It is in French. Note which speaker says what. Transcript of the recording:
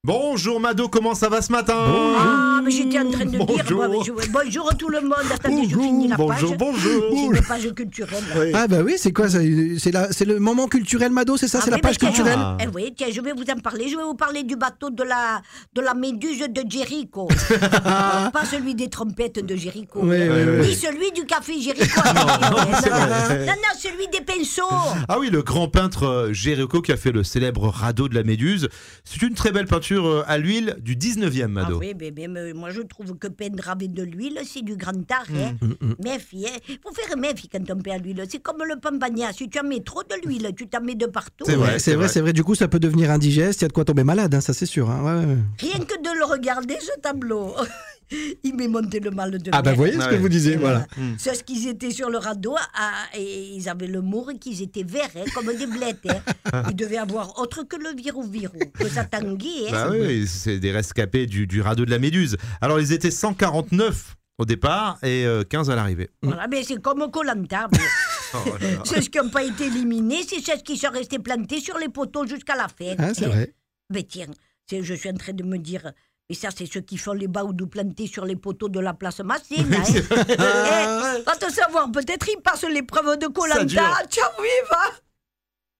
Speaker 1: Bonjour Mado, comment ça va ce matin?
Speaker 2: Ah, mais j'étais en train de
Speaker 1: Bonjour.
Speaker 2: dire bonjour à tout le monde. Attendez, je finis la page.
Speaker 1: Bonjour.
Speaker 2: C'est une page culturelle.
Speaker 1: Oui.
Speaker 3: Ah bah oui, c'est quoi ça? C'est le moment culturel Mado, c'est ça? C'est la page culturelle?
Speaker 2: Oui, tiens, je vais vous en parler. Je vais vous parler du bateau de la méduse de Jéricho. Pas celui des trompettes de Jéricho.
Speaker 3: Oui.
Speaker 2: Ni celui du café Jéricho. Non, celui des pinceaux.
Speaker 1: Ah oui, le grand peintre Jéricho qui a fait le célèbre radeau de la Méduse. C'est une très belle peinture à l'huile du 19e, Mado.
Speaker 2: Ah oui, mais moi je trouve que peindre avec de l'huile, c'est du grand art. Hein. Méfie, hein. Faut faire méfie quand on peint à l'huile. C'est comme le pampagna. Si tu en mets trop de l'huile, tu t'en mets de partout.
Speaker 3: C'est vrai. Du coup, ça peut devenir indigeste. Il y a de quoi tomber malade, hein, ça c'est sûr. Hein. Ouais.
Speaker 2: Rien que de le regarder, ce tableau. Il m'est monté le mal de mer.
Speaker 3: Ah bah voyez ce que vous disiez, voilà.
Speaker 2: C'est ce qu'ils étaient sur le radeau et ils avaient le mour qu'ils étaient verts, hein, comme des blettes. Hein. Ils devaient avoir autre que le virou, que ça tanguait. Hein.
Speaker 1: Bah oui, c'est des rescapés du radeau de la Méduse. Alors ils étaient 149 au départ et 15 à l'arrivée.
Speaker 2: Voilà, mais c'est comme Koh-Lanta. Ceux qui n'ont pas été éliminés, c'est ceux qui sont restés plantés sur les poteaux jusqu'à la fin.
Speaker 3: Ah, c'est vrai.
Speaker 2: Mais tiens, je suis en train de me dire... Et ça, c'est ceux qui font les baoudous plantés sur les poteaux de la place Massine. Hein. Va te savoir, peut-être ils passent l'épreuve de Koh-Lanta. Ciao, viva!